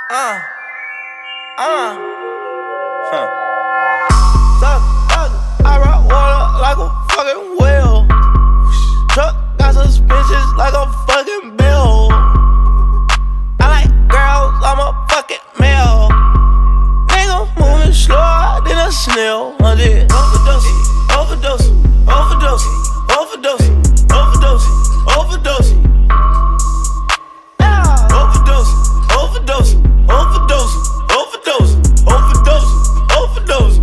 I rock water like a fucking whale. Truck got suspicious like a fucking bill. I like girls, I'm a fucking male. Nigga moving slower than a snail. I did overdose, overdose, overdose, overdose, overdose, overdose. Overdose, overdose, overdose, overdose, overdose, overdose.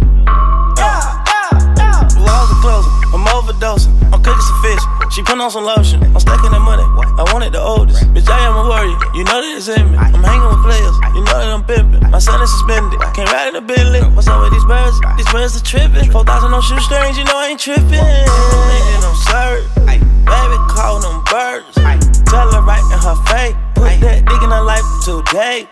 The walls are closing, I'm overdosing. I'm cooking some fish, she put on some lotion. I'm stacking that money, I wanted the oldest. Bitch, I am a warrior, you know that it's in me. I'm hanging with players, you know that I'm pimping. My son is suspended, can't ride in the Bentley. What's up with these birds? These birds are tripping. 4,000 on shoestrings, you know I ain't tripping. Nigga, I'm served, baby, call them birds. Tell her right in her face, put that dick in her life today.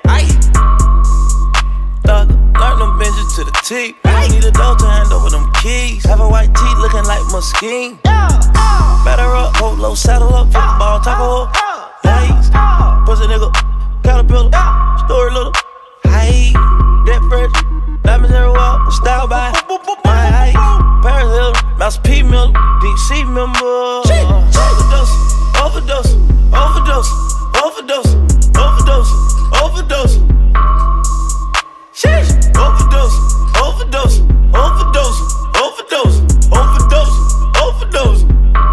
Thug, learn them binges to the teeth. Need a dough to hand over them keys. Have a white teeth looking like Muskeen. Batter up, hold low, saddle up, football, taco up. Legs, pussy nigga, caterpillar, story little. Hey, that fresh, diamonds everywhere, style by my height. Paris Hilton, Mouse P Miller, Deep Sea member. Overdose, overdose, overdose, overdose, overdose, overdose. Sheesh. Overdose, overdose, overdose, overdose, overdose, overdose.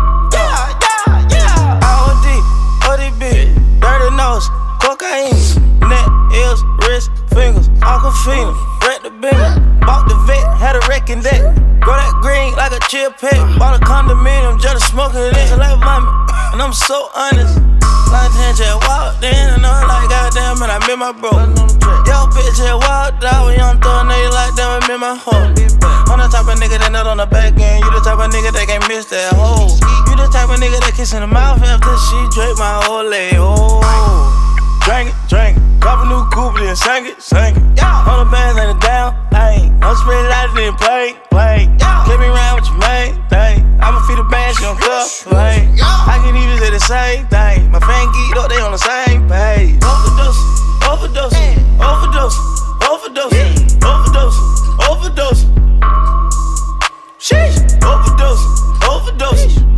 Yeah. OD, ODB, dirty nose, cocaine, neck, ears, wrist, fingers, Aquafina, wreck the bin, bought the vet, had a wrecking deck, grow that green like a chill pet, bought a condominium, just smoking it, it's like mommy, and I'm so honest. Like 10 just walked in, and I'm like, goddamn, man, I miss my bro. Yo, bitch just walked out, when young thug nigga like that, I miss my hoe. I'm the type of nigga that nut on the back end, you the type of nigga that can't miss that hoe. You the type of nigga that kiss in the mouth after she drape my whole leg, oh. Drink it, cop a new coupe, then sing it. 100 bands ain't a damn thing. I'm spread it out, then play. Get me round with your main thing. I'ma feed the band, she don't complain. I can even say the same thing. My fan geeked up, they on the same page. Overdose, overdose, overdose, overdose, overdose, overdose. Sheesh. Overdose, overdose.